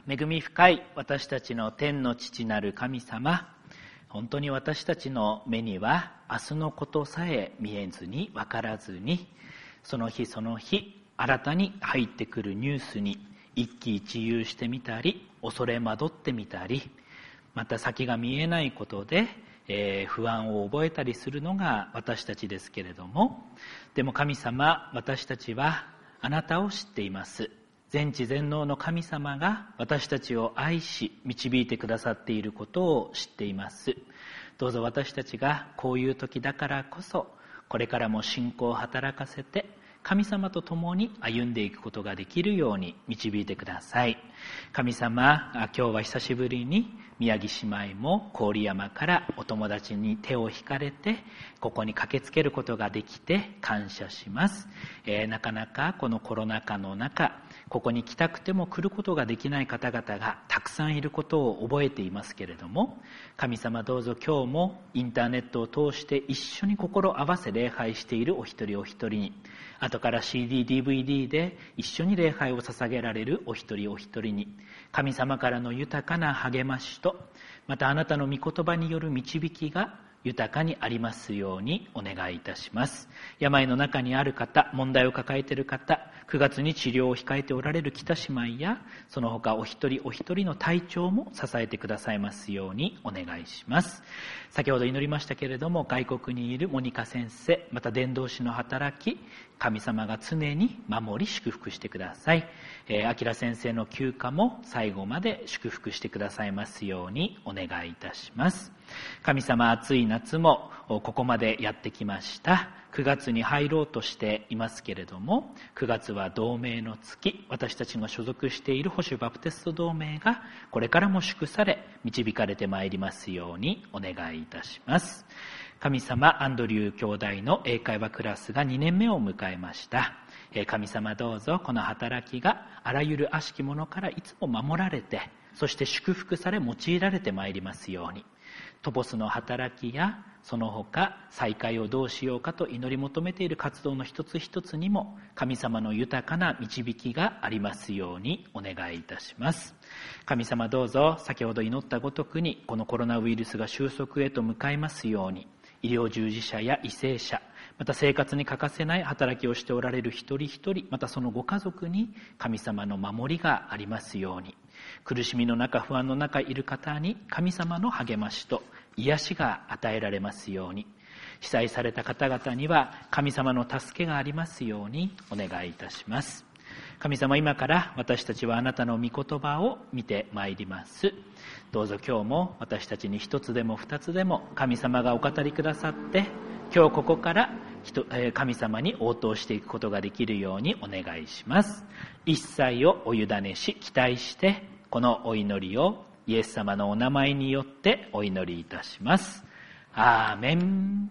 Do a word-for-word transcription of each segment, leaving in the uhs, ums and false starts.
恵み深い私たちの天の父なる神様、本当に私たちの目には明日のことさえ見えずに分からずに、その日その日新たに入ってくるニュースに一喜一憂してみたり、恐れ惑ってみたり、また先が見えないことで、えー、不安を覚えたりするのが私たちですけれども、でも神様、私たちはあなたを知っています。全知全能の神様が私たちを愛し導いてくださっていることを知っています。どうぞ私たちがこういう時だからこそ、これからも信仰を働かせて神様と共に歩んでいくことができるように導いてください。神様、今日は久しぶりに宮城姉妹も郡山からお友達に手を引かれてここに駆けつけることができて感謝します。えー、なかなかこのコロナ禍の中、ここに来たくても来ることができない方々がたくさんいることを覚えていますけれども、神様どうぞ今日もインターネットを通して一緒に心合わせ礼拝しているお一人お一人に、後から シーディー、ディーブイディー で一緒に礼拝を捧げられるお一人お一人に、神様からの豊かな励ましと、またあなたの御言葉による導きが豊かにありますようにお願いいたします。病の中にある方、問題を抱えている方、くがつに治療を控えておられる北姉妹や、その他お一人お一人の体調も支えてくださいますようにお願いします。先ほど祈りましたけれども、外国にいるモニカ先生、また伝道師の働き、神様が常に守り祝福してください。えー、アキラ先生の休暇も最後まで祝福してくださいますようにお願いいたします。神様、暑い夏もここまでやってきました。くがつに入ろうとしていますけれども、くがつは同盟の月、私たちが所属している保守バプテスト同盟がこれからも祝され導かれてまいりますようにお願いいたします。神様、アンドリュー兄弟の英会話クラスがにねんめを迎えました。神様どうぞこの働きがあらゆる悪しきものからいつも守られて、そして祝福され用いられてまいりますように、トボスの働きやその他再会をどうしようかと祈り求めている活動の一つ一つにも神様の豊かな導きがありますようにお願いいたします。神様どうぞ先ほど祈ったごとくにこのコロナウイルスが収束へと向かいますように、医療従事者や為政者、また生活に欠かせない働きをしておられる一人一人、またそのご家族に神様の守りがありますように、苦しみの中不安の中いる方に神様の励ましと癒しが与えられますように、被災された方々には神様の助けがありますようにお願いいたします。神様、今から私たちはあなたの御言葉を見てまいります。どうぞ今日も私たちに一つでも二つでも神様がお語りくださって、今日ここから神様に応答していくことができるようにお願いします。一切をお委ねし期待してこのお祈りをイエス様のお名前によってお祈りいたします。アーメン。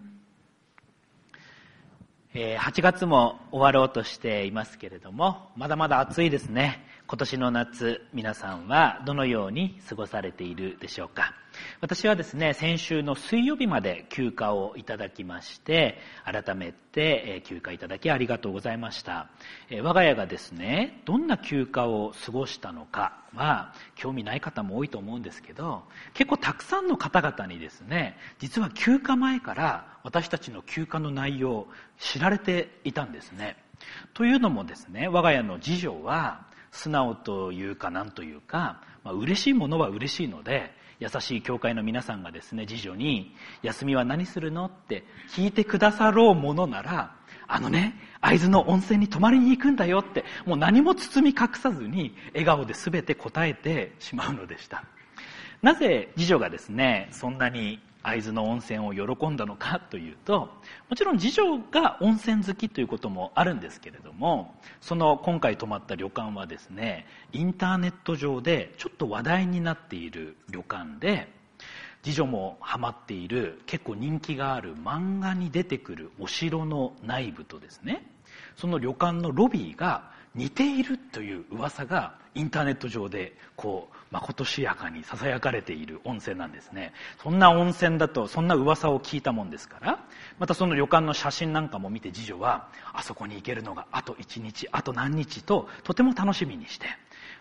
はちがつも終わろうとしていますけれども、まだまだ暑いですね。今年の夏、皆さんはどのように過ごされているでしょうか。私はですね、先週の水曜日まで休暇をいただきまして、改めて休暇いただきありがとうございました。我が家がですね、どんな休暇を過ごしたのかは興味ない方も多いと思うんですけど、結構たくさんの方々にですね、実は休暇前から私たちの休暇の内容を知られていたんですね。というのもですね、我が家の次女は素直というかなんというか、まあ、嬉しいものは嬉しいので、優しい教会の皆さんがですね、次女に休みは何するのって聞いてくださろうものなら、あのね、会津の温泉に泊まりに行くんだよって、もう何も包み隠さずに笑顔で全て答えてしまうのでした。なぜ次女がですね、そんなに会津の温泉を喜んだのかというと、もちろん次女が温泉好きということもあるんですけれども、その今回泊まった旅館はですね、インターネット上でちょっと話題になっている旅館で、次女もハマっている結構人気がある漫画に出てくるお城の内部とですね、その旅館のロビーが似ているという噂がインターネット上でこうまことしやかに囁かれている温泉なんですね。そんな温泉だと、そんな噂を聞いたもんですから、またその旅館の写真なんかも見て、次女はあそこに行けるのがあといちにち、あと何日ととても楽しみにして、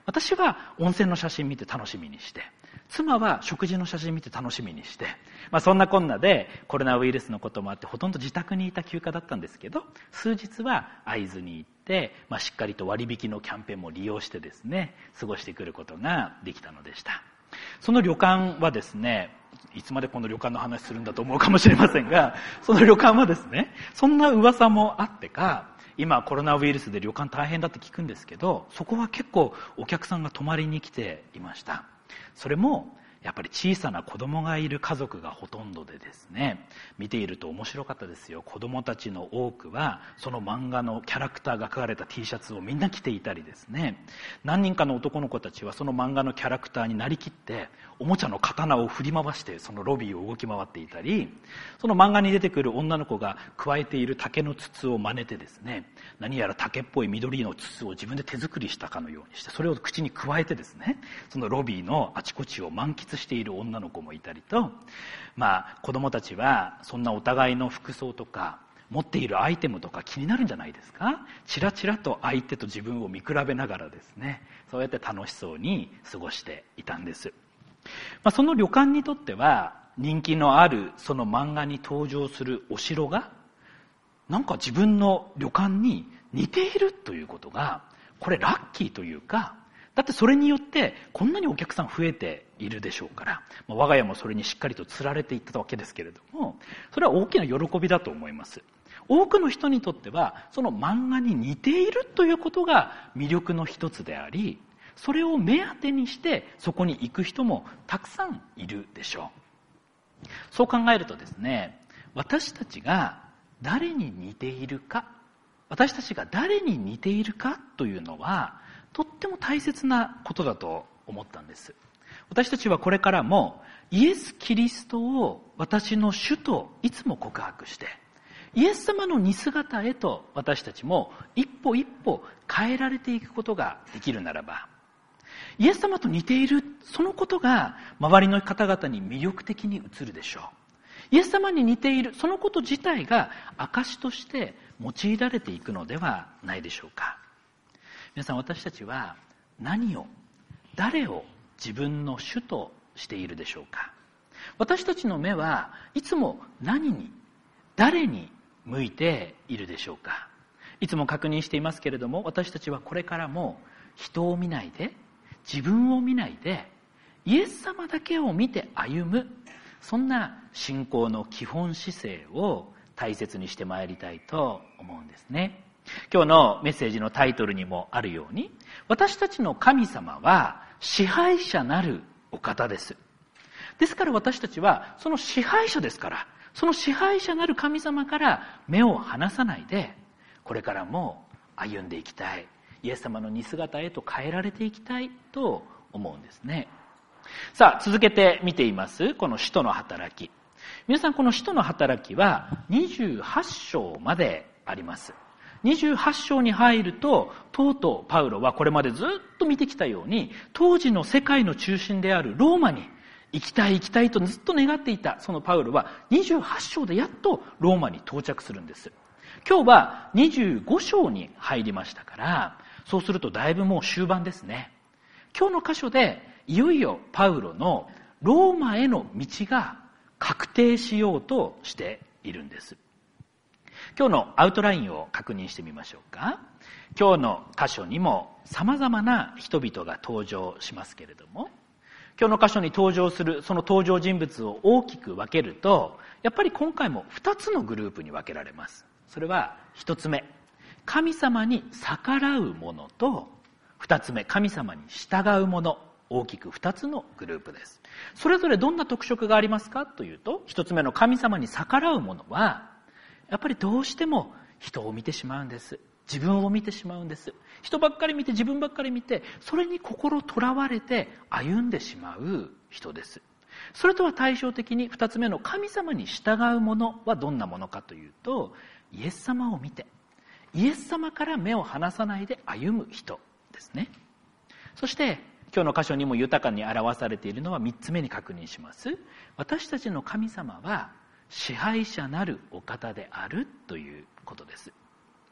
私は温泉の写真見て楽しみにして、妻は食事の写真見て楽しみにして、まあ、そんなこんなでコロナウイルスのこともあってほとんど自宅にいた休暇だったんですけど、数日は会津に行って、まあ、しっかりと割引のキャンペーンも利用してですね、過ごしてくることができたのでした。その旅館はですね、いつまでこの旅館の話するんだと思うかもしれませんが、その旅館はですね、そんな噂もあってか、今コロナウイルスで旅館大変だって聞くんですけど、そこは結構お客さんが泊まりに来ていました。それもやっぱり小さな子供がいる家族がほとんどでですね、見ていると面白かったですよ。子供たちの多くはその漫画のキャラクターが描かれた T シャツをみんな着ていたりですね、何人かの男の子たちはその漫画のキャラクターになりきっておもちゃの刀を振り回してそのロビーを動き回っていたり、その漫画に出てくる女の子が加えている竹の筒を真似てですね、何やら竹っぽい緑の筒を自分で手作りしたかのようにして、それを口に加えてですね、そのロビーのあちこちを満喫している女の子もいたりと、まあ子供たちはそんなお互いの服装とか持っているアイテムとか気になるんじゃないですか。チラチラと相手と自分を見比べながらですね、そうやって楽しそうに過ごしていたんです。まあ、その旅館にとっては人気のあるその漫画に登場するお城がなんか自分の旅館に似ているということが、これラッキーというか、だってそれによってこんなにお客さん増えているでしょうから、まあ、我が家もそれにしっかりとつられていったわけですけれども、それは大きな喜びだと思います。多くの人にとってはその漫画に似ているということが魅力の一つであり、それを目当てにしてそこに行く人もたくさんいるでしょう。そう考えるとですね、私たちが誰に似ているか、私たちが誰に似ているかというのはとっても大切なことだと思ったんです。私たちはこれからもイエス・キリストを私の主といつも告白して、イエス様の似姿へと私たちも一歩一歩変えられていくことができるならば、イエス様と似ているそのことが周りの方々に魅力的に映るでしょう。イエス様に似ているそのこと自体が証として用いられていくのではないでしょうか。皆さん、私たちは何を、誰を自分の主としているでしょうか。私たちの目はいつも何に、誰に向いているでしょうか。いつも確認していますけれども、私たちはこれからも人を見ないで、自分を見ないで、イエス様だけを見て歩む、そんな信仰の基本姿勢を大切にしてまいりたいと思うんですね。今日のメッセージのタイトルにもあるように、私たちの神様は支配者なるお方です。ですから私たちはその支配者ですから、その支配者なる神様から目を離さないで、これからも歩んでいきたい、イエス様の似姿へと変えられていきたいと思うんですね。さあ、続けて見ていますこの使徒の働き。皆さん、この使徒の働きはにじゅうはち章まであります。にじゅうはち章に入ると、とうとうパウロはこれまでずっと見てきたように、当時の世界の中心であるローマに行きたい行きたいとずっと願っていたそのパウロはにじゅうはち章でやっとローマに到着するんです。今日はにじゅうご章に入りましたから、そうするとだいぶもう終盤ですね。今日の箇所でいよいよパウロのローマへの道が確定しようとしているんです。今日のアウトラインを確認してみましょうか。今日の箇所にも様々な人々が登場しますけれども、今日の箇所に登場するその登場人物を大きく分けると、やっぱり今回もふたつのグループに分けられます。それはひとつめ、神様に逆らう者と、ふたつめ、神様に従う者、大きくふたつのグループです。それぞれどんな特色がありますかというと、ひとつめの神様に逆らう者は、やっぱりどうしても人を見てしまうんです。自分を見てしまうんです。人ばっかり見て、自分ばっかり見て、それに心とらわれて歩んでしまう人です。それとは対照的にふたつめの神様に従う者はどんなものかというと、イエス様を見て、イエス様から目を離さないで歩む人ですね。そして今日の箇所にも豊かに表されているのはみっつめに確認します。私たちの神様は支配者なるお方であるということです。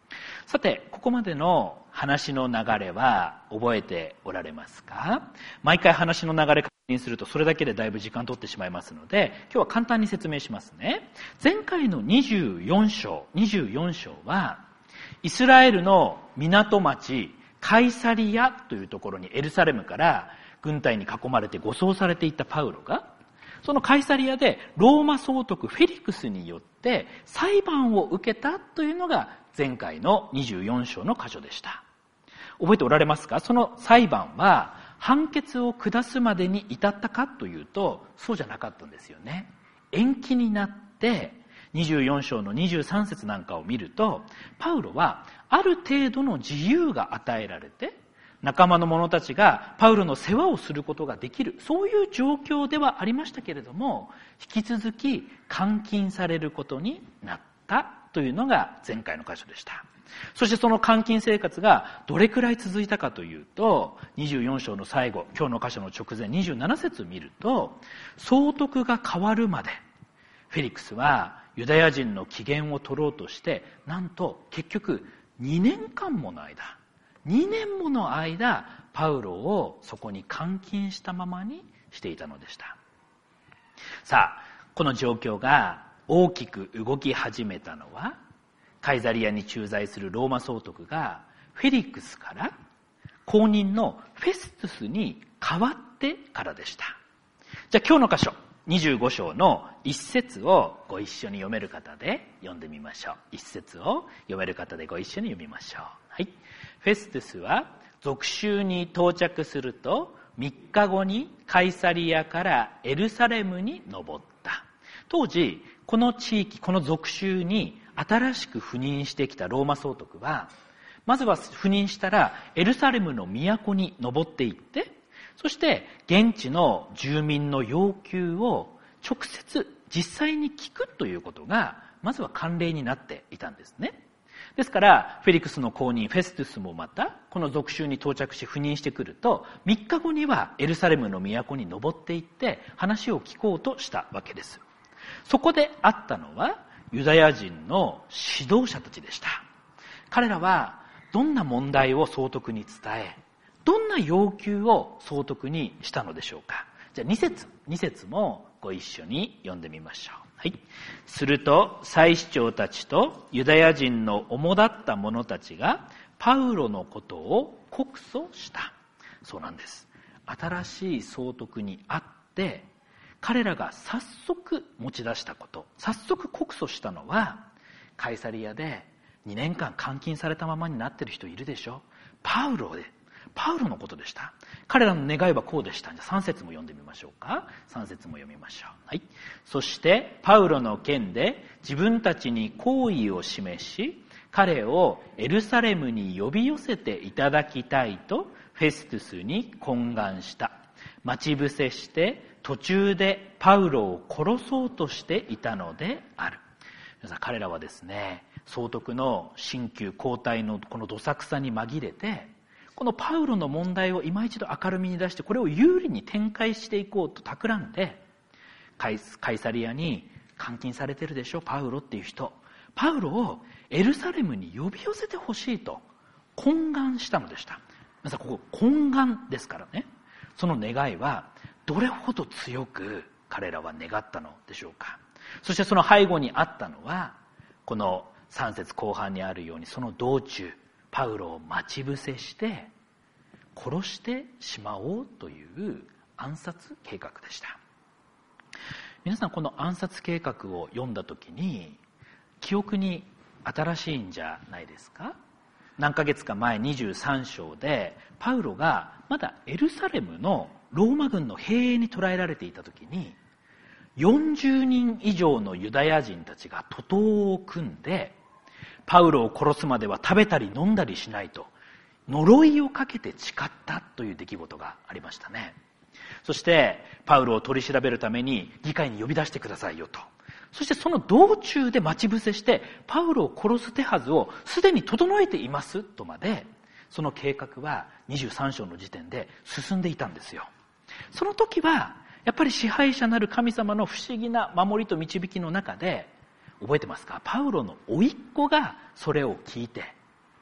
さて、ここまでの話の流れは覚えておられますか？毎回話の流れ確認するとそれだけでだいぶ時間取ってしまいますので、今日は簡単に説明しますね。前回のにじゅうよん章、にじゅうよん章は、イスラエルの港町カイサリアというところにエルサレムから軍隊に囲まれて護送されていったパウロが、そのカイサリアでローマ総督フェリクスによって裁判を受けたというのが前回のにじゅうよん章の箇所でした。覚えておられますか？その裁判は判決を下すまでに至ったかというと、そうじゃなかったんですよね。延期になってにじゅうよん章のにじゅうさん節なんかを見ると、パウロはある程度の自由が与えられて、仲間の者たちがパウロの世話をすることができる、そういう状況ではありましたけれども、引き続き監禁されることになったというのが前回の箇所でした。そしてその監禁生活がどれくらい続いたかというと、にじゅうよん章の最後、今日の箇所の直前にじゅうなな節を見ると、総督が変わるまでフェリクスはユダヤ人の機嫌を取ろうとして、なんと結局にねんかんもの間にねんもの間パウロをそこに監禁したままにしていたのでした。さあ、この状況が大きく動き始めたのは、カイサリアに駐在するローマ総督がフェリクスから後任のフェストゥスに変わってからでした。じゃあ今日の箇所にじゅうご章の一節をご一緒に読める方で読んでみましょう。一節を読める方でご一緒に読みましょう。はい。フェストゥスは属州に到着するとみっかごにカイサリアからエルサレムに登った。当時この地域、この属州に新しく赴任してきたローマ総督は、まずは赴任したらエルサレムの都に登っていって、そして現地の住民の要求を直接実際に聞くということがまずは慣例になっていたんですね。ですからフェリクスの後任フェストゥスもまたこの属州に到着し赴任してくると、みっかごにはエルサレムの都に登っていって話を聞こうとしたわけです。そこであったのはユダヤ人の指導者たちでした。彼らはどんな問題を総督に伝え、どんな要求を総督にしたのでしょうか。じゃあに節、に節もご一緒に読んでみましょう。はい。すると祭司長たちとユダヤ人の主だった者たちがパウロのことを告訴した。そうなんです。新しい総督に会って彼らが早速持ち出したこと、早速告訴したのは、カイサリアでにねんかん監禁されたままになっている人いるでしょ。パウロで、パウロのことでした。彼らの願いはこうでした。じゃあさん節も読んでみましょうか。さん節も読みましょう。はい。そしてパウロの件で自分たちに好意を示し、彼をエルサレムに呼び寄せていただきたいとフェストゥスに懇願した。待ち伏せして途中でパウロを殺そうとしていたのである。皆さん、彼らはですね、総督の新旧交代のこのどさくさに紛れて、このパウロの問題を今一度明るみに出して、これを有利に展開していこうと企んで、カイ、カイサリアに監禁されてるでしょ、パウロっていう人。パウロをエルサレムに呼び寄せてほしいと懇願したのでした。皆さん、ここ懇願ですからね。その願いはどれほど強く彼らは願ったのでしょうか。そしてその背後にあったのは、このさん節後半にあるように、その道中パウロを待ち伏せして殺してしまおうという暗殺計画でした。皆さん、この暗殺計画を読んだ時に記憶に新しいんじゃないですか。何ヶ月か前、にじゅうさん章でパウロがまだエルサレムのローマ軍の兵営に捕らえられていた時に、よんじゅうにん以上のユダヤ人たちが徒党を組んで、パウロを殺すまでは食べたり飲んだりしないと呪いをかけて誓ったという出来事がありましたね。そしてパウロを取り調べるために議会に呼び出してくださいよと。そしてその道中で待ち伏せしてパウロを殺す手はずをすでに整えていますとまで、その計画はにじゅうさん章の時点で進んでいたんですよ。その時はやっぱり支配者なる神様の不思議な守りと導きの中で、覚えてますか、パウロの甥っ子がそれを聞いて、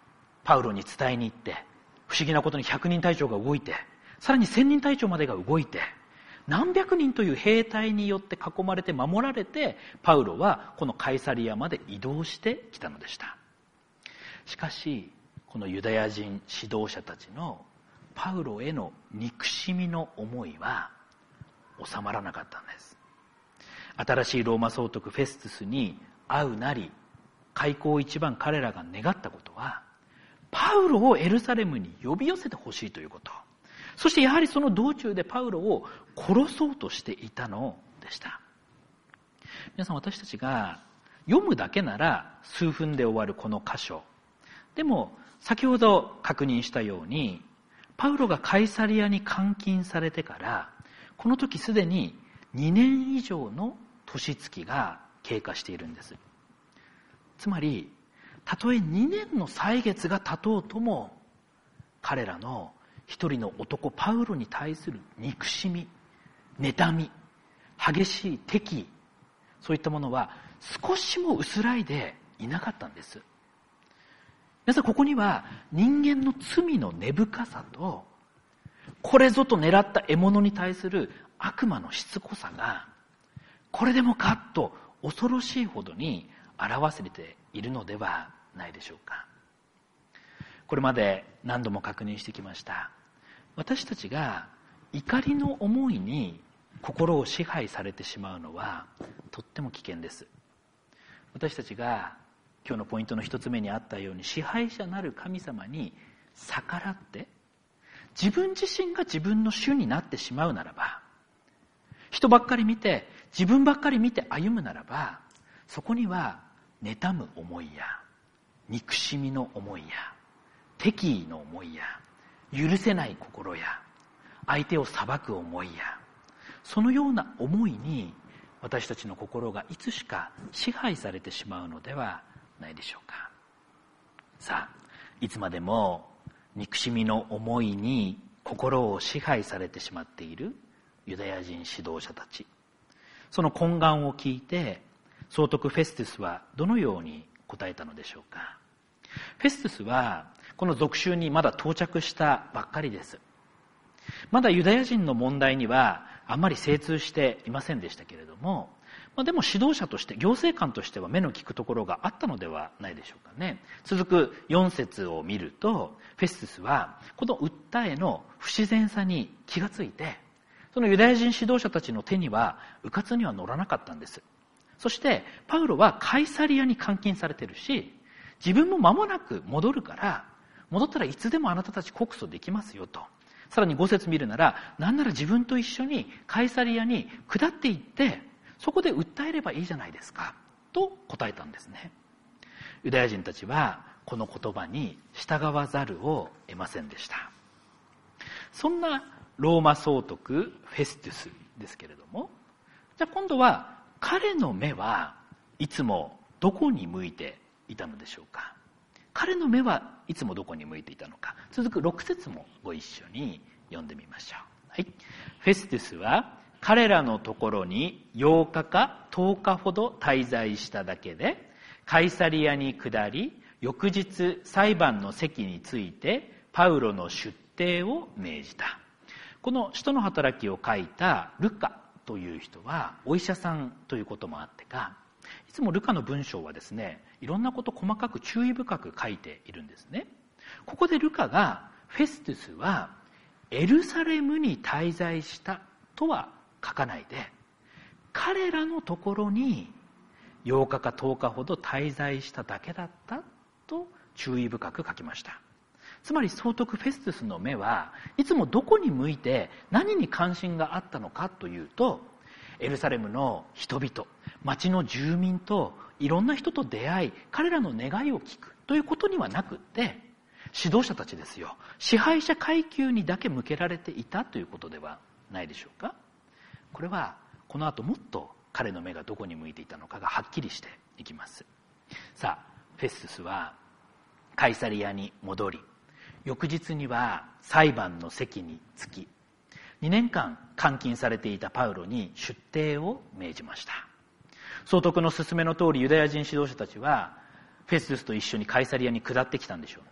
パウロに伝えに行って、不思議なことにひゃくにん隊長が動いて、さらにせんにん隊長までが動いて、何百人という兵隊によって囲まれて守られて、パウロはこのカイサリアまで移動してきたのでした。しかしこのユダヤ人指導者たちのパウロへの憎しみの思いは収まらなかったんです。新しいローマ総督フェストゥスに会うなり、開口一番彼らが願ったことは、パウロをエルサレムに呼び寄せてほしいということ。そしてやはりその道中でパウロを殺そうとしていたのでした。皆さん、私たちが読むだけなら数分で終わるこの箇所。でも先ほど確認したように、パウロがカイサリアに監禁されてから、この時すでににねん以上の年月が経過しているんです。つまり、たとえにねんの歳月が経とうとも、彼らの一人の男パウロに対する憎しみ、妬み、激しい敵意、そういったものは少しも薄らいでいなかったんです。皆さん、ここには人間の罪の根深さと、これぞと狙った獲物に対する悪魔のしつこさが、これでもかと恐ろしいほどに表れているのではないでしょうか。これまで何度も確認してきました。私たちが怒りの思いに心を支配されてしまうのはとっても危険です。私たちが今日のポイントの一つ目にあったように、支配者なる神様に逆らって自分自身が自分の主になってしまうならば、人ばっかり見て自分ばっかり見て歩むならば、そこには妬む思いや憎しみの思いや敵意の思いや許せない心や相手を裁く思いや、そのような思いに私たちの心がいつしか支配されてしまうのではないでしょうか。さあ、いつまでも憎しみの思いに心を支配されてしまっているユダヤ人指導者たち、その懇願を聞いて総督フェストゥスはどのように答えたのでしょうか。フェストゥスはこの属州にまだ到着したばっかりです。まだユダヤ人の問題にはあんまり精通していませんでしたけれども、まあ、でも指導者として行政官としては目の利くところがあったのではないでしょうかね。続くよん節を見ると、フェストゥスはこの訴えの不自然さに気がついて、そのユダヤ人指導者たちの手には迂闊には乗らなかったんです。そしてパウロはカイサリアに監禁されてるし、自分も間もなく戻るから、戻ったらいつでもあなたたち告訴できますよと。さらにご節見るなら、なんなら自分と一緒にカイサリアに下っていってそこで訴えればいいじゃないですかと答えたんですね。ユダヤ人たちはこの言葉に従わざるを得ませんでした。そんなローマ総督フェストゥスですけれども、じゃあ今度は彼の目はいつもどこに向いていたのでしょうか。彼の目はいつもどこに向いていたのか。続くろく節もご一緒に読んでみましょう。はい、フェストゥスは彼らのところにようかかとおかほど滞在しただけで、カイサリアに下り、翌日裁判の席についてパウロの出廷を命じた。この使徒の働きを書いたルカという人はお医者さんということもあってか、いつもルカの文章はですね、いろんなこと細かく注意深く書いているんですね。ここでルカがフェストゥスはエルサレムに滞在したとは書かないで、彼らのところにようかかとおかほど滞在しただけだったと注意深く書きました。つまり総督フェストゥスの目はいつもどこに向いて何に関心があったのかというと、エルサレムの人々、町の住民といろんな人と出会い、彼らの願いを聞くということにはなくって、指導者たちですよ、支配者階級にだけ向けられていたということではないでしょうか。これはこの後もっと彼の目がどこに向いていたのかがはっきりしていきます。さあ、フェストゥスはカイサリアに戻り、翌日には裁判の席に着き、にねんかん監禁されていたパウロに出廷を命じました。総督の勧めの通り、ユダヤ人指導者たちはフェストゥスと一緒にカイサリアに下ってきたんでしょうね。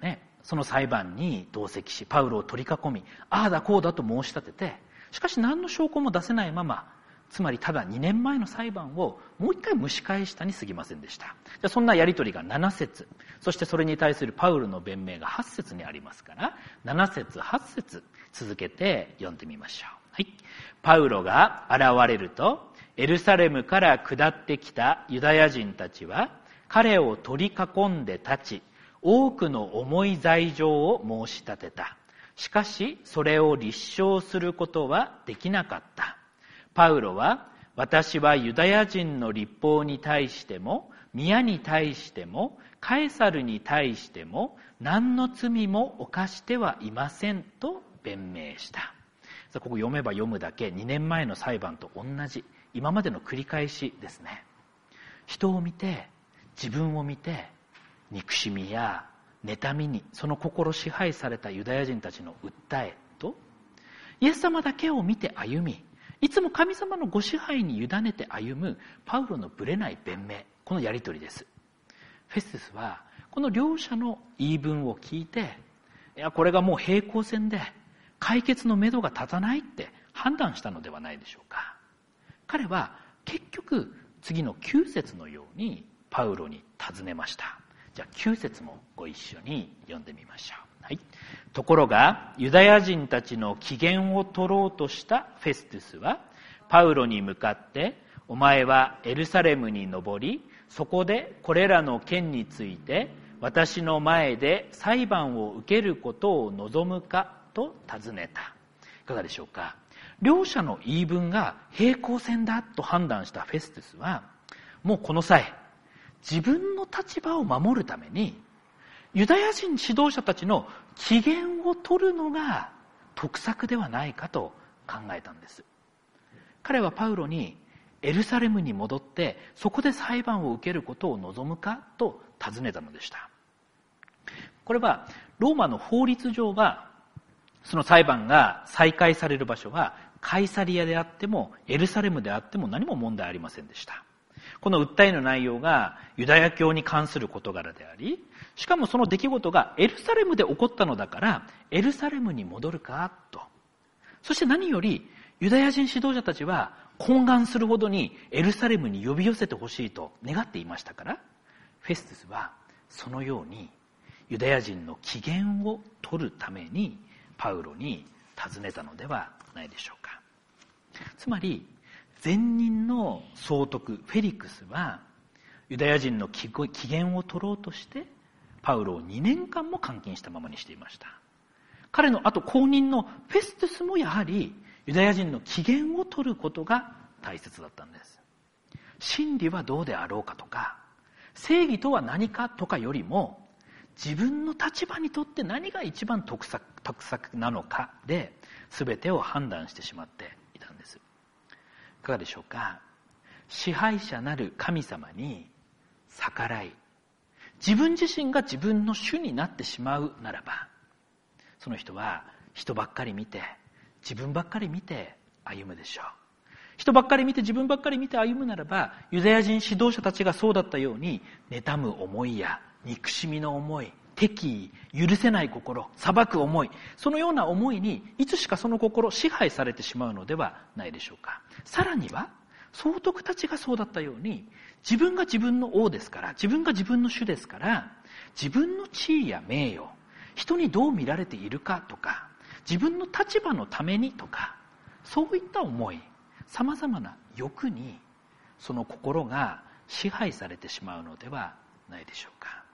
その裁判に同席し、パウロを取り囲み、ああだこうだと申し立てて、しかし何の証拠も出せないまま、つまりただにねんまえの裁判をもう一回蒸し返したに過ぎませんでした。じゃあそんなやり取りがなな節、そしてそれに対するパウロの弁明がはち節にありますから、なな節、はち節続けて読んでみましょう。はい。パウロが現れると、エルサレムから下ってきたユダヤ人たちは、彼を取り囲んで立ち、多くの重い罪状を申し立てた。しかし、それを立証することはできなかった。パウロは、私はユダヤ人の律法に対しても、宮に対しても、カエサルに対しても、何の罪も犯してはいませんと弁明した。ここ読めば読むだけ、にねんまえの裁判と同じ、今までの繰り返しですね。人を見て、自分を見て、憎しみや妬みにその心支配されたユダヤ人たちの訴えと、イエス様だけを見て歩み、いつも神様のご支配に委ねて歩むパウロのぶれない弁明、このやり取りです。フェスティスはこの両者の言い分を聞いて、いやこれがもう平行線で解決のめどが立たないって判断したのではないでしょうか。彼は結局次のきゅう節のようにパウロに尋ねました。じゃあきゅう節もご一緒に読んでみましょう。はい。ところがユダヤ人たちの機嫌を取ろうとしたフェスティスはパウロに向かって、お前はエルサレムに登り、そこでこれらの件について私の前で裁判を受けることを望むかと尋ねた。いかがでしょうか。両者の言い分が平行線だと判断したフェスティスは、もうこの際自分の立場を守るためにユダヤ人指導者たちの機嫌を取るのが得策ではないかと考えたんです。彼はパウロにエルサレムに戻ってそこで裁判を受けることを望むかと尋ねたのでした。これはローマの法律上は、その裁判が再開される場所はカイサリアであってもエルサレムであっても何も問題ありませんでした。この訴えの内容がユダヤ教に関する事柄であり、しかもその出来事がエルサレムで起こったのだからエルサレムに戻るかと。そして何よりユダヤ人指導者たちは懇願するほどにエルサレムに呼び寄せてほしいと願っていましたから、フェスティスはそのようにユダヤ人の機嫌を取るためにパウロに尋ねたのではないでしょうか。つまり前任の総督フェリクスはユダヤ人の機嫌を取ろうとしてパウロをにねんかんも監禁したままにしていました。彼の後後任のフェスティスもやはりユダヤ人の機嫌を取ることが大切だったんです。真理はどうであろうかとか、正義とは何かとかよりも、自分の立場にとって何が一番得策、得策なのかで全てを判断してしまっていたんです。いかがでしょうか。支配者なる神様に逆らい、自分自身が自分の主になってしまうならば、その人は人ばっかり見て、自分ばっかり見て歩むでしょう。人ばっかり見て自分ばっかり見て歩むならば、ユダヤ人指導者たちがそうだったように、妬む思いや憎しみの思い、敵意、許せない心、裁く思い、そのような思いにいつしかその心支配されてしまうのではないでしょうか。さらには総督たちがそうだったように、自分が自分の王ですから、自分が自分の主ですから、自分の地位や名誉、人にどう見られているかとか、自分の立場のためにとか、そういった思い、様々な欲にその心が支配されてしまうのではないでしょうか。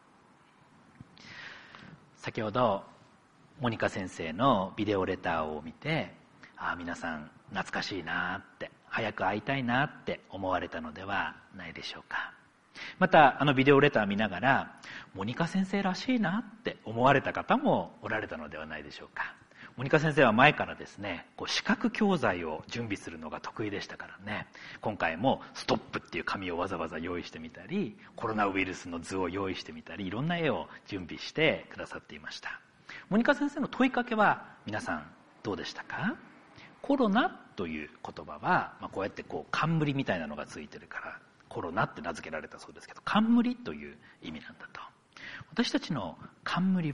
先ほどモニカ先生のビデオレターを見て、ああ皆さん懐かしいなって、早く会いたいなって思われたのではないでしょうか。またあのビデオレターを見ながら、モニカ先生らしいなって思われた方もおられたのではないでしょうか。モニカ先生は前からですね、こう視覚教材を準備するのが得意でしたからね、今回もストップっていう紙をわざわざ用意してみたり、コロナウイルスの図を用意してみたり、いろんな絵を準備してくださっていました。モニカ先生の問いかけは皆さんどうでしたか？コロナという言葉は、まあ、こうやってこう冠みたいなのがついてるからコロナって名付けられたそうですけど、冠という意味なんだと。私たちの冠は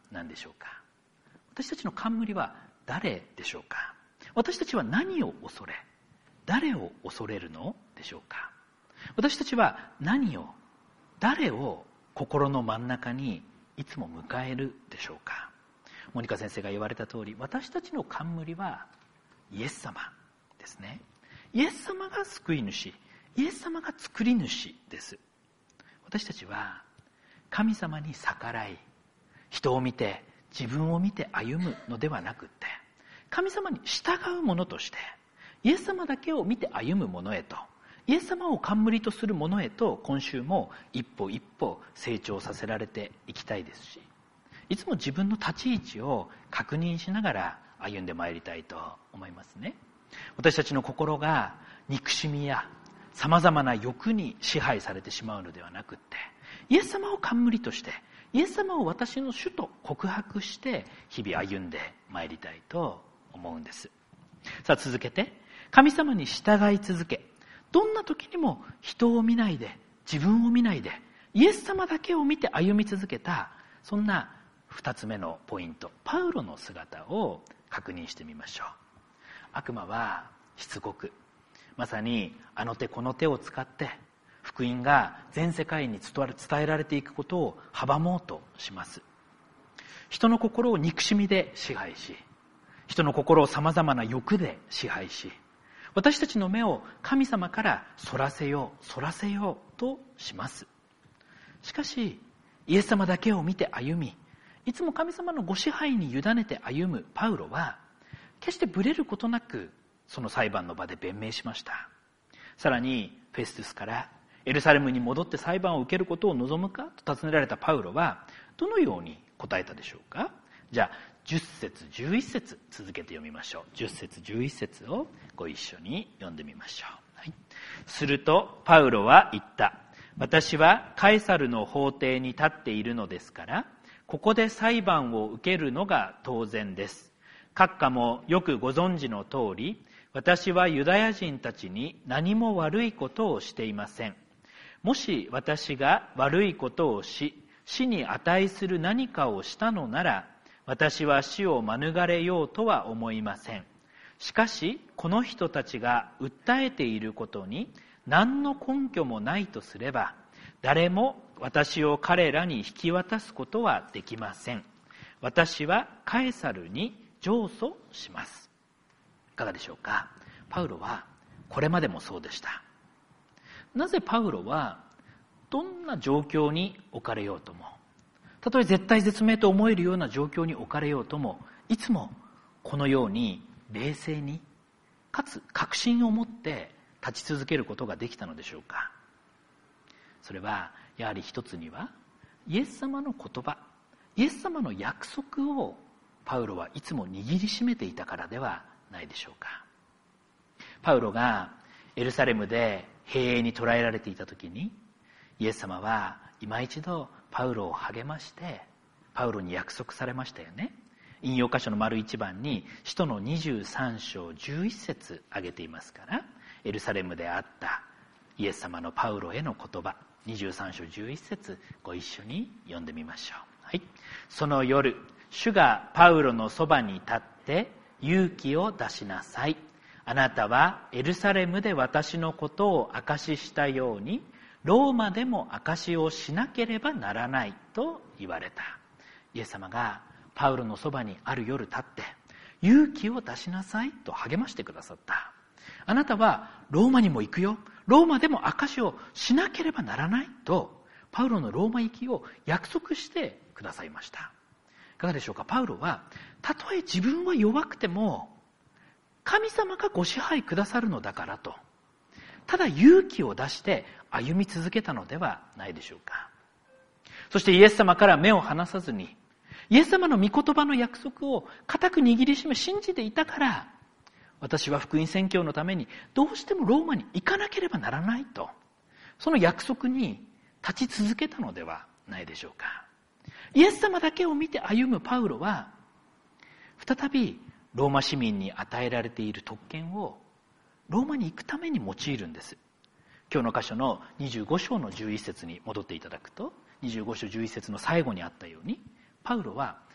何でしょうか。私たちの冠は誰でしょうか。私たちは何を恐れ、誰を恐れるのでしょうか。私たちは何を、誰を心の真ん中にいつも迎えるでしょうか。モニカ先生が言われた通り、私たちの冠はイエス様ですね。イエス様が救い主、イエス様が作り主です。私たちは神様に逆らい、人を見て自分を見て歩むのではなくって、神様に従うものとして、イエス様だけを見て歩むものへと、イエス様を冠とするものへと、今週も一歩一歩成長させられていきたいですし、いつも自分の立ち位置を確認しながら歩んでまいりたいと思いますね。私たちの心が憎しみやさまざまな欲に支配されてしまうのではなくって、イエス様を冠として、イエス様を私の主と告白して日々歩んでまいりたいと思うんです。さあ続けて、神様に従い続け、どんな時にも人を見ないで、自分を見ないで、イエス様だけを見て歩み続けた、そんな二つ目のポイント、パウロの姿を確認してみましょう。悪魔はしつこく、まさにあの手この手を使って福音が全世界に伝えられていくことを阻もうとします。人の心を憎しみで支配し、人の心をさまざまな欲で支配し、私たちの目を神様からそらせようそらせようとします。しかしイエス様だけを見て歩み、いつも神様のご支配に委ねて歩むパウロは、決してブレることなくその裁判の場で弁明しました。さらにフェストゥスからエルサレムに戻って裁判を受けることを望むかと尋ねられたパウロは、どのように答えたでしょうか。じゃあじゅっ節じゅういち節続けて読みましょう。じゅっ節じゅういち節をご一緒に読んでみましょう。はい、するとパウロは言った。私はカエサルの法廷に立っているのですから、ここで裁判を受けるのが当然です。閣下もよくご存知の通り、私はユダヤ人たちに何も悪いことをしていません。もし私が悪いことをし、死に値する何かをしたのなら、私は死を免れようとは思いません。しかし、この人たちが訴えていることに何の根拠もないとすれば、誰も私を彼らに引き渡すことはできません。私はカエサルに上訴します。いかがでしょうか。パウロはこれまでもそうでした。なぜパウロはどんな状況に置かれようとも、たとえ絶対絶命と思えるような状況に置かれようとも、いつもこのように冷静にかつ確信を持って立ち続けることができたのでしょうか。それはやはり一つにはイエス様の言葉、イエス様の約束をパウロはいつも握りしめていたからではないでしょうか。パウロがエルサレムで兵営に捕らえられていた時に、イエス様は今一度パウロを励ましてパウロに約束されましたよね。引用箇所の丸一番に使徒のにじゅうさん章じゅういち節挙げていますから、エルサレムであったイエス様のパウロへの言葉、にじゅうさん章じゅういち節ご一緒に読んでみましょう。はい、その夜、主がパウロのそばに立って勇気を出しなさい。あなたはエルサレムで私のことを証ししたように、ローマでも証しをしなければならないと言われた。イエス様がパウロのそばにある夜立って勇気を出しなさいと励ましてくださった。あなたはローマにも行くよ、ローマでも証しをしなければならないとパウロのローマ行きを約束してくださいました。いかがでしょうか。パウロはたとえ自分は弱くても神様がご支配くださるのだからと、ただ勇気を出して歩み続けたのではないでしょうか。そしてイエス様から目を離さずに、イエス様の御言葉の約束を固く握りしめ信じていたから、私は福音宣教のためにどうしてもローマに行かなければならないと、その約束に立ち続けたのではないでしょうか。イエス様だけを見て歩むパウロは、再びローマ市民に与えられている特権をローマに行くために用いるんです。今日の箇所のにじゅうご章のじゅういち節に戻っていただくと、にじゅうご章じゅういち節の最後にあったように、パウロは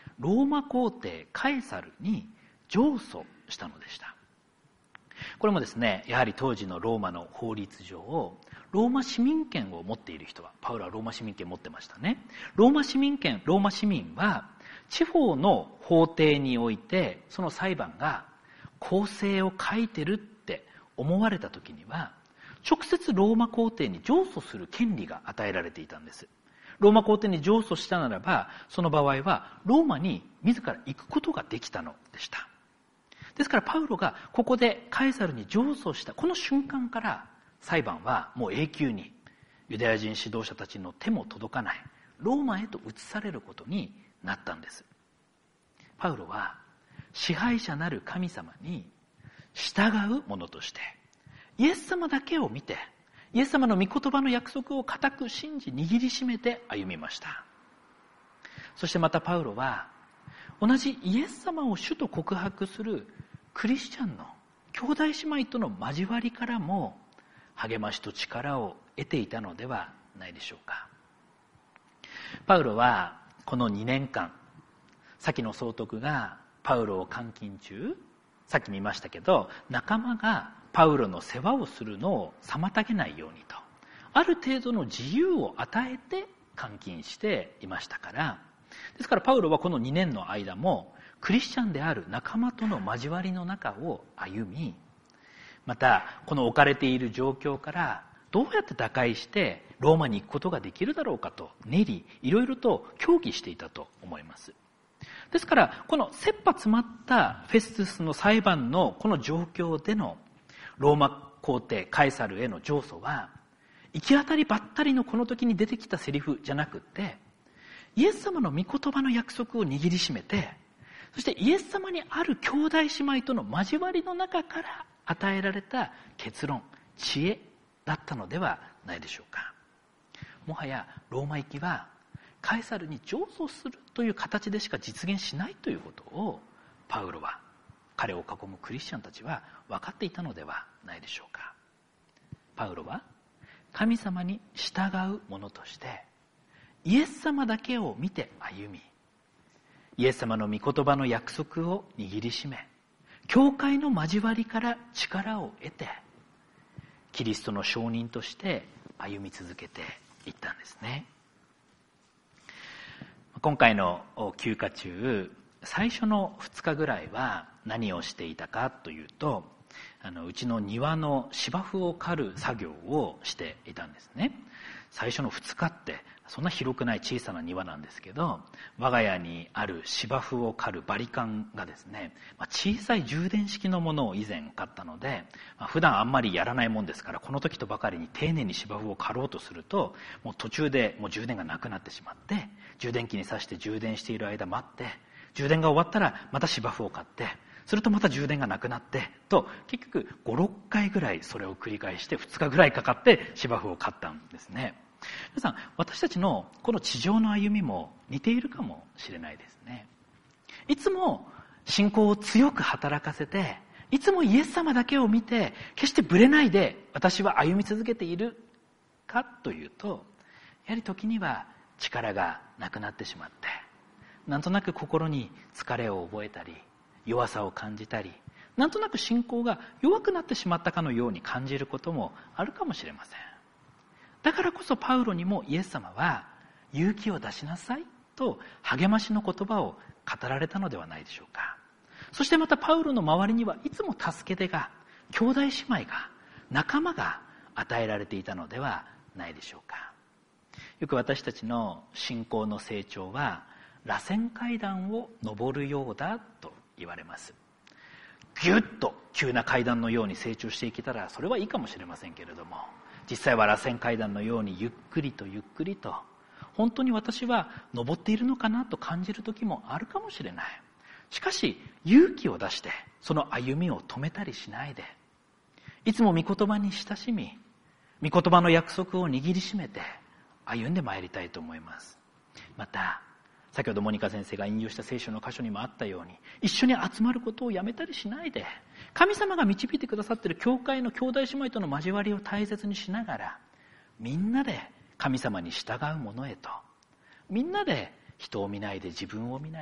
ローマ皇帝カエサルに上訴したのでした。これもですね、やはり当時のローマの法律上、ローマ市民権を持っている人は、パウロはローマ市民権を持ってましたね。ローマ市民権、ローマ市民は地方の法廷においてその裁判が公正を欠いてるって思われた時には、直接ローマ皇帝に上訴する権利が与えられていたんです。ローマ皇帝に上訴したならば、その場合はローマに自ら行くことができたのでした。ですからパウロがここでカエサルに上訴したこの瞬間から、裁判はもう永久にユダヤ人指導者たちの手も届かないローマへと移されることになったんです。パウロは支配者なる神様に従う者として、イエス様だけを見て、イエス様の御言葉の約束を固く信じ握りしめて歩みました。そしてまたパウロは同じイエス様を主と告白するクリスチャンの兄弟姉妹との交わりからも励ましと力を得ていたのではないでしょうか。パウロはこのにねんかん、先の総督がパウロを監禁中、さっき見ましたけど、仲間がパウロの世話をするのを妨げないようにと、ある程度の自由を与えて監禁していましたから、ですからパウロはこのにねんの間もクリスチャンである仲間との交わりの中を歩み、またこの置かれている状況からどうやって打開してローマに行くことができるだろうかと練り、いろいろと協議していたと思います。ですからこの切羽詰まったフェストゥスの裁判のこの状況でのローマ皇帝カエサルへの上訴は、行き当たりばったりのこの時に出てきたセリフじゃなくって、イエス様の御言葉の約束を握りしめて、そしてイエス様にある兄弟姉妹との交わりの中から与えられた結論、知恵だったのではないでしょうか。もはやローマ行きはカエサルに上訴するという形でしか実現しないということを、パウロは、彼を囲むクリスチャンたちは分かっていたのではないでしょうか。パウロは神様に従う者としてイエス様だけを見て歩み、イエス様の御言葉の約束を握りしめ、教会の交わりから力を得て、キリストの証人として歩み続けていったんですね。今回の休暇中、最初のふつかぐらいは何をしていたかというと、あのうちの庭の芝生を刈る作業をしていたんですね。最初のふつかってそんな広くない小さな庭なんですけど、我が家にある芝生を刈るバリカンがですね、小さい充電式のものを以前買ったので、普段あんまりやらないもんですから、この時とばかりに丁寧に芝生を刈ろうとすると、もう途中でもう充電がなくなってしまって、充電器に挿して充電している間待って、充電が終わったらまた芝生を刈って、するとまた充電がなくなってと、結局ご、ろっかいぐらいそれを繰り返してふつかぐらいかかって芝生を刈ったんですね。皆さん、私たちのこの地上の歩みも似ているかもしれないですね。いつも信仰を強く働かせて、いつもイエス様だけを見て、決してぶれないで私は歩み続けているかというと、やはり時には力がなくなってしまって、なんとなく心に疲れを覚えたり、弱さを感じたり、なんとなく信仰が弱くなってしまったかのように感じることもあるかもしれません。だからこそパウロにもイエス様は勇気を出しなさいと励ましの言葉を語られたのではないでしょうか。そしてまたパウロの周りにはいつも助け手が、兄弟姉妹が、仲間が与えられていたのではないでしょうか。よく私たちの信仰の成長は螺旋階段を登るようだと言われます。ぎゅっと急な階段のように成長していけたらそれはいいかもしれませんけれども、実際は螺旋階段のようにゆっくりとゆっくりと、本当に私は登っているのかなと感じる時もあるかもしれない。しかし勇気を出してその歩みを止めたりしないで、いつも御言葉に親しみ、御言葉の約束を握りしめて歩んでまいりたいと思います。また先ほどモニカ先生が引用した聖書の箇所にもあったように、一緒に集まることをやめたりしないで、神様が導いてくださっている教会の兄弟姉妹との交わりを大切にしながら、みんなで神様に従うものへと、みんなで人を見ないで自分を見ないで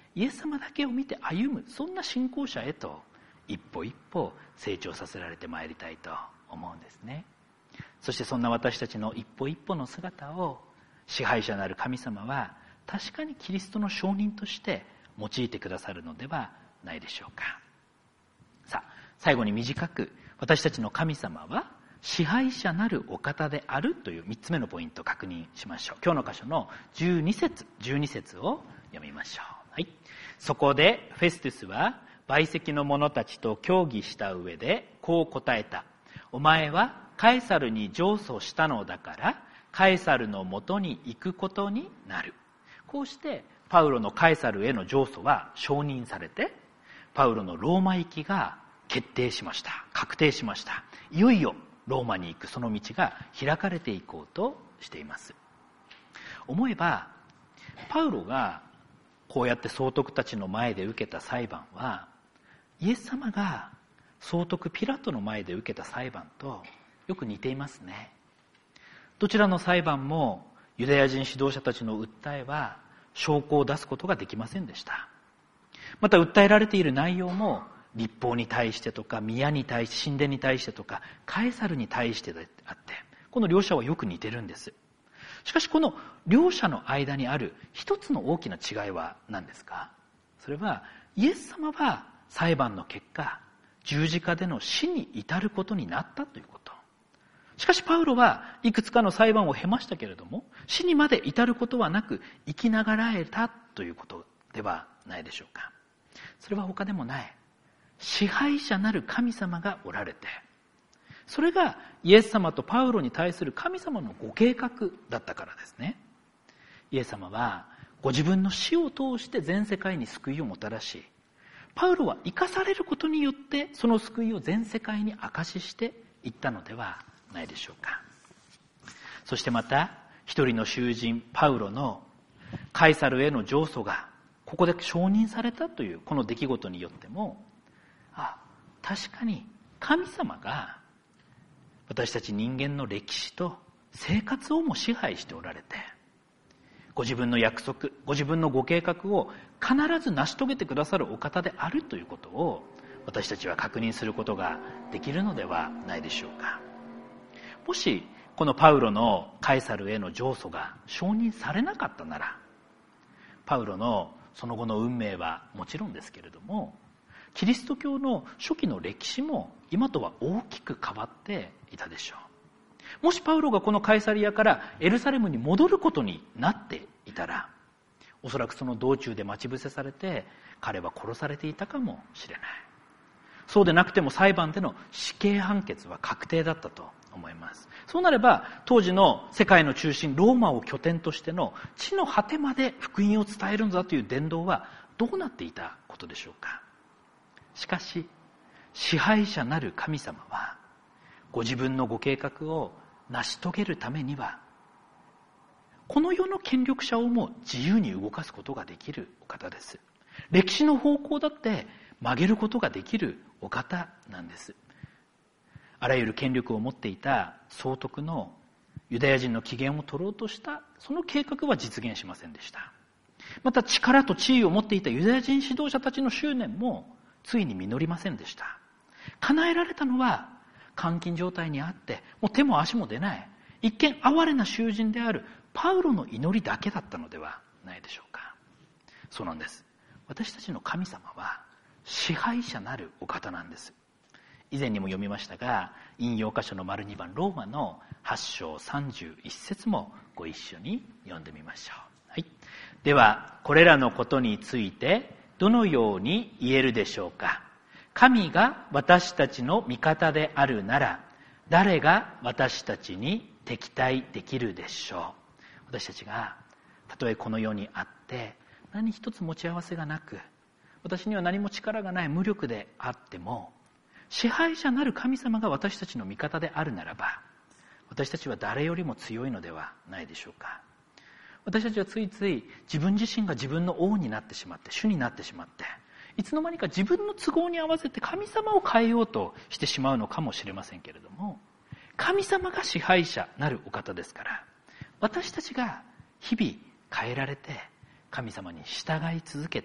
イエス様だけを見て歩む、そんな信仰者へと一歩一歩成長させられてまいりたいと思うんですね。そしてそんな私たちの一歩一歩の姿を支配者なる神様は確かにキリストの証人として用いてくださるのではないでしょうか。さあ、最後に短く、私たちの神様は支配者なるお方であるというみっつめのポイントを確認しましょう。今日の箇所のじゅうに節じゅうに節を読みましょう。はい、そこでフェスティスは陪席の者たちと協議した上でこう答えた。お前はカエサルに上訴したのだからカエサルのもとに行くことになる。こうしてパウロのカエサルへの上訴は承認されて、パウロのローマ行きが決定しました。確定しました。いよいよローマに行くその道が開かれていこうとしています。思えばパウロがこうやって総督たちの前で受けた裁判は、イエス様が総督ピラトの前で受けた裁判とよく似ていますね。どちらの裁判もユダヤ人指導者たちの訴えは証拠を出すことができませんでした。また訴えられている内容も立法に対してとか宮に対して神殿に対してとかカエサルに対してであって、この両者はよく似てるんです。しかしこの両者の間にある一つの大きな違いは何ですか？それはイエス様は裁判の結果十字架での死に至ることになったということ。しかしパウロはいくつかの裁判を経ましたけれども、死にまで至ることはなく生きながらえたということではないでしょうか。それは他でもない支配者なる神様がおられて、それがイエス様とパウロに対する神様のご計画だったからですね。イエス様はご自分の死を通して全世界に救いをもたらし、パウロは生かされることによってその救いを全世界に証ししていったのではないでしょうか。そしてまた一人の囚人パウロのカエサルへの上訴がここで承認されたというこの出来事によっても、あ、確かに神様が私たち人間の歴史と生活をも支配しておられて、ご自分の約束、ご自分のご計画を必ず成し遂げてくださるお方であるということを私たちは確認することができるのではないでしょうか。もしこのパウロのカエサルへの上訴が承認されなかったなら、パウロのその後の運命はもちろんですけれども、キリスト教の初期の歴史も今とは大きく変わっていたでしょう。もしパウロがこのカイサリアからエルサレムに戻ることになっていたら、おそらくその道中で待ち伏せされて彼は殺されていたかもしれない。そうでなくても裁判での死刑判決は確定だったと思います。そうなれば当時の世界の中心ローマを拠点としての地の果てまで福音を伝えるんだという伝道はどうなっていたことでしょうか。しかし支配者なる神様はご自分のご計画を成し遂げるためにはこの世の権力者をも自由に動かすことができるお方です。歴史の方向だって曲げることができるお方なんです。あらゆる権力を持っていた総督のユダヤ人の機嫌を取ろうとしたその計画は実現しませんでした。また力と地位を持っていたユダヤ人指導者たちの執念もついに実りませんでした。叶えられたのは監禁状態にあってもう手も足も出ない一見哀れな囚人であるパウロの祈りだけだったのではないでしょうか。そうなんです。私たちの神様は支配者なるお方なんです。以前にも読みましたが、引用箇所の丸にばんローマのはち章さんじゅういち節もご一緒に読んでみましょう。はい、ではこれらのことについてどのように言えるでしょうか。神が私たちの味方であるなら誰が私たちに敵対できるでしょう。私たちがたとえこの世にあって何一つ持ち合わせがなく、私には何も力がない無力であっても、支配者なる神様が私たちの味方であるならば、私たちは誰よりも強いのではないでしょうか。私たちはついつい自分自身が自分の王になってしまって主になってしまって、いつの間にか自分の都合に合わせて神様を変えようとしてしまうのかもしれませんけれども、神様が支配者なるお方ですから、私たちが日々変えられて神様に従い続けて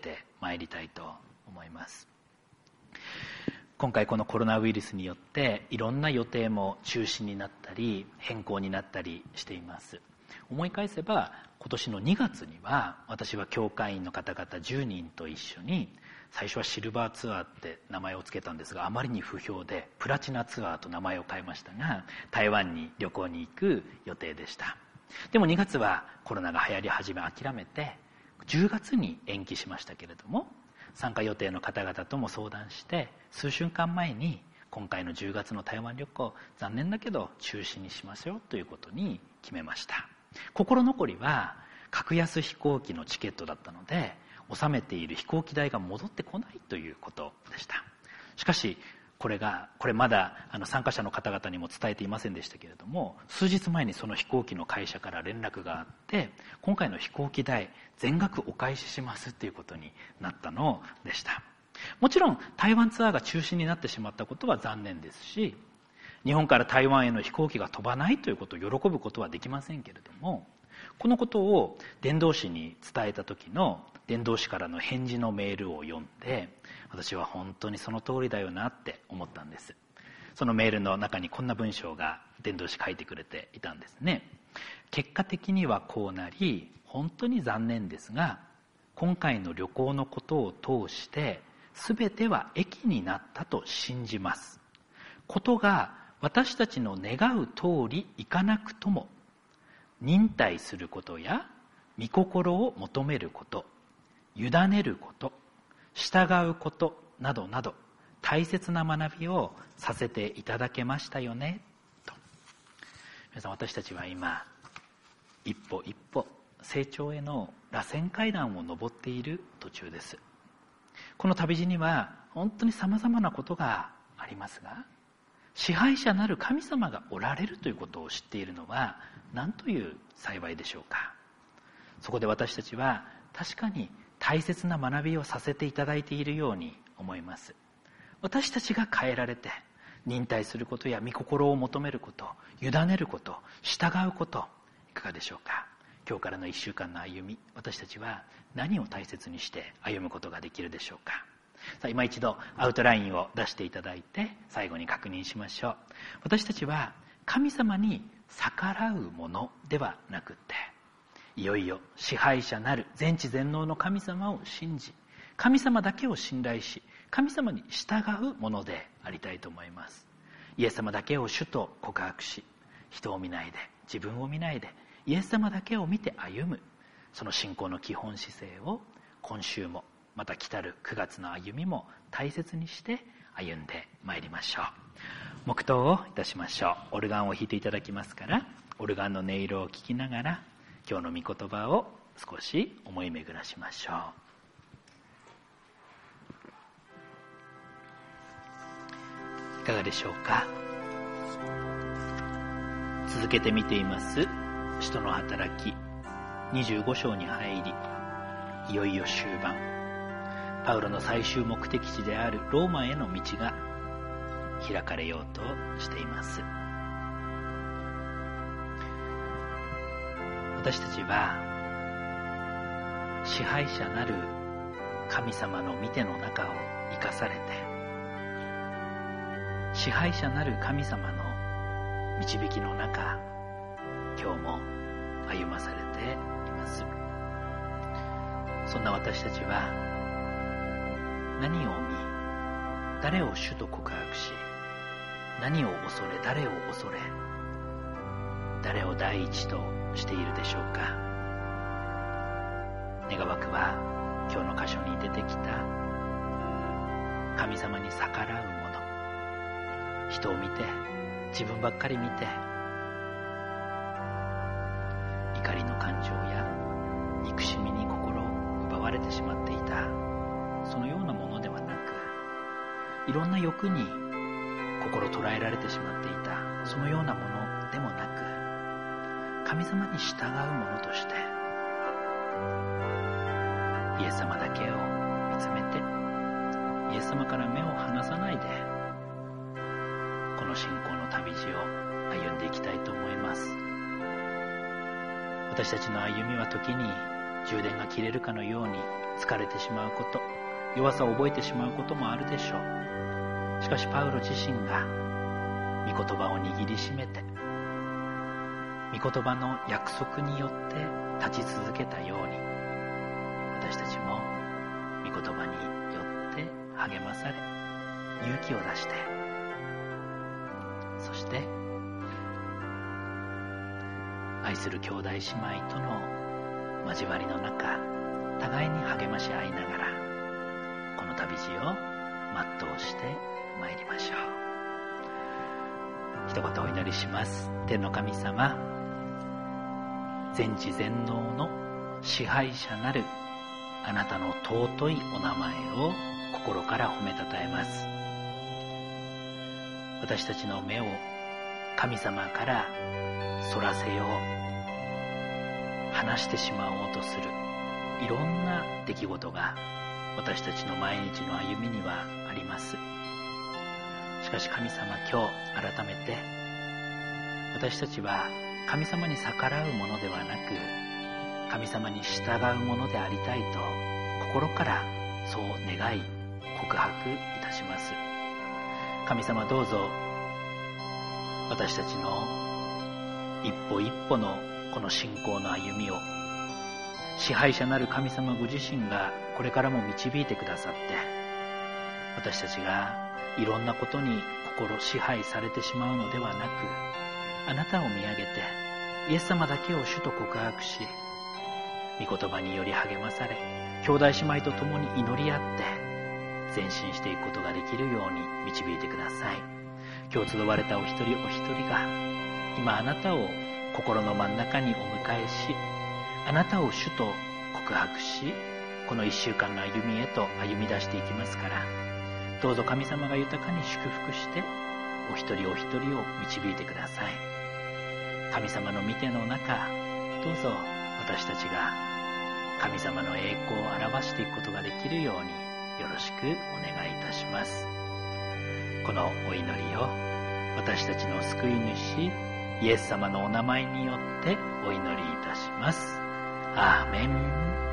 参りたいと思います。今回このコロナウイルスによっていろんな予定も中止になったり変更になったりしています。思い返せば今年のにがつには私は教会員の方々じゅうにんと一緒に、最初はシルバーツアーって名前を付けたんですが、あまりに不評でプラチナツアーと名前を変えましたが、台湾に旅行に行く予定でした。でもにがつはコロナが流行り始め諦めてじゅうがつに延期しましたけれども、参加予定の方々とも相談して数週間前に今回のじゅうがつの台湾旅行残念だけど中止にしますよということに決めました。心残りは格安飛行機のチケットだったので、納めている飛行機代が戻ってこないということでした。しかしこれがこれまだあの参加者の方々にも伝えていませんでしたけれども、数日前にその飛行機の会社から連絡があって、今回の飛行機代全額お返ししますということになったのでした。もちろん台湾ツアーが中止になってしまったことは残念ですし、日本から台湾への飛行機が飛ばないということを喜ぶことはできませんけれども、このことを伝道師に伝えた時の伝道師からの返事のメールを読んで、私は本当にその通りだよなって思ったんです。そのメールの中にこんな文章が伝道師書いてくれていたんですね。結果的にはこうなり本当に残念ですが、今回の旅行のことを通して全ては益になったと信じます。ことが私たちの願う通りいかなくとも、忍耐することや御心を求めること、委ねること、従うことなどなど大切な学びをさせていただけましたよねと。皆さん、私たちは今一歩一歩成長への螺旋階段を上っている途中です。この旅路には本当にさまざまなことがありますが、支配者なる神様がおられるということを知っているのは何という幸いでしょうか。そこで私たちは確かに大切な学びをさせていただいているように思います。私たちが変えられて忍耐することや御心を求めること、委ねること、従うこと、いかがでしょうか。今日からのいっしゅうかんの歩み、私たちは何を大切にして歩むことができるでしょうか。さあ、今一度アウトラインを出していただいて最後に確認しましょう。私たちは神様に逆らうものではなくって、いよいよ支配者なる全知全能の神様を信じ、神様だけを信頼し、神様に従うものでありたいと思います。イエス様だけを主と告白し、人を見ないで、自分を見ないで、イエス様だけを見て歩む、その信仰の基本姿勢を今週もまた来たるくがつの歩みも大切にして歩んでまいりましょう。黙祷をいたしましょう。オルガンを弾いていただきますから、オルガンの音色を聞きながら今日の御言葉を少し思い巡らしましょう。いかがでしょうか。続けて見ています使徒の働きにじゅうご章に入り、いよいよ終盤、パウロの最終目的地であるローマへの道が開かれようとしています。私たちは支配者なる神様の御手の中を生かされて、支配者なる神様の導きの中、今日も歩まされています。そんな私たちは何を見、誰を主と告白し、何を恐れ、誰を恐れ、誰を第一としているでしょうか。願わくは今日の箇所に出てきた神様に逆らう者、人を見て、自分ばっかり見て、怒りの感情や憎しみに心を奪われてしまっていた、そのようなものではなく、いろんな欲に心捉えられてしまっていた、そのようなものでもなく、神様に従うものとしてイエス様だけを見つめて、イエス様から目を離さないで、この信仰の旅路を歩んでいきたいと思います。私たちの歩みは時に充電が切れるかのように疲れてしまうこと、弱さを覚えてしまうこともあるでしょう。しかしパウロ自身が御言葉を握りしめて、御言葉の約束によって立ち続けたように、私たちも御言葉によって励まされ、勇気を出して、そして愛する兄弟姉妹との交わりの中、互いに励まし合いながらこの旅路を全うしてまいりましょう。一言お祈りします。天の神様、全知全能の支配者なるあなたの尊いお名前を心から褒めたたえます。私たちの目を神様からそらせよう、離してしまおうとするいろんな出来事が私たちの毎日の歩みにはあります。しかし神様、今日改めて私たちは神様に逆らうものではなく、神様に従うものでありたいと心からそう願い告白いたします。神様、どうぞ私たちの一歩一歩のこの信仰の歩みを支配者なる神様ご自身がこれからも導いてくださって、私たちがいろんなことに心支配されてしまうのではなく、あなたを見上げてイエス様だけを主と告白し、御言葉により励まされ、兄弟姉妹と共に祈り合って前進していくことができるように導いてください。今日集われたお一人お一人が今あなたを心の真ん中にお迎えし、あなたを主と告白し、この一週間の歩みへと歩み出していきますから、どうぞ神様が豊かに祝福してお一人お一人を導いてください。神様の御手の中、どうぞ私たちが神様の栄光を表していくことができるようによろしくお願いいたします。このお祈りを私たちの救い主イエス様のお名前によってお祈りいたします。アーメン。